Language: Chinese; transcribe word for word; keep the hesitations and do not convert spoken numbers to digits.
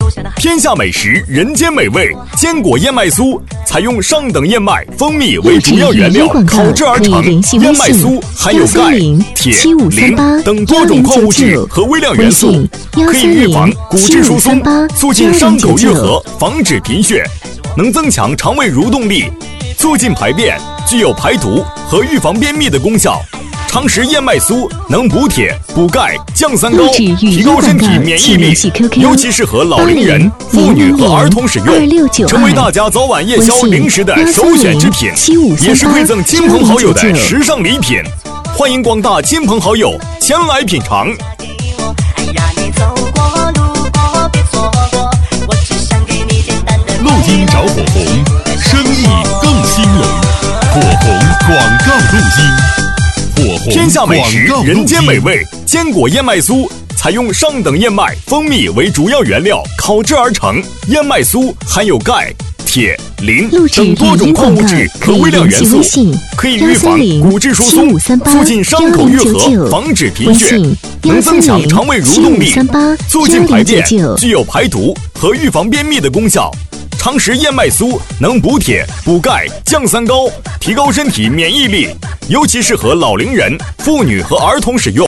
天下美食，人间美味，坚果燕麦酥采用上等燕麦、蜂蜜为主要原料烤制而成。燕麦酥含有钙、铁、磷等多种矿物质和微量元素，可以预防骨质疏松，促进伤口愈合，防止贫血，能增强肠胃蠕动力，促进排便，具有排毒和预防便秘的功效。常食燕麦酥能补铁、补钙、降三高，提高身体免疫力，尤其适合老龄人、妇女和儿童使用，成为大家早晚夜宵零食的首选之品，也是馈赠亲朋好友的时尚礼品。欢迎广大亲朋好友前来品尝。 路金找火红，生意更兴隆。火红广告路金。 天下美食，人间美味，坚果燕麦酥采用上等燕麦、蜂蜜为主要原料烤制而成。燕麦酥含有钙、铁、磷等多种矿物质和微量元素，可以预防骨质疏松，促进伤口愈合，防止贫血，能增强肠胃蠕动力，促进排便，具有排毒和预防便秘的功效。常食燕麦酥能补铁、补钙、降三高，提高身体免疫力，尤其适合老龄人、妇女和儿童使用。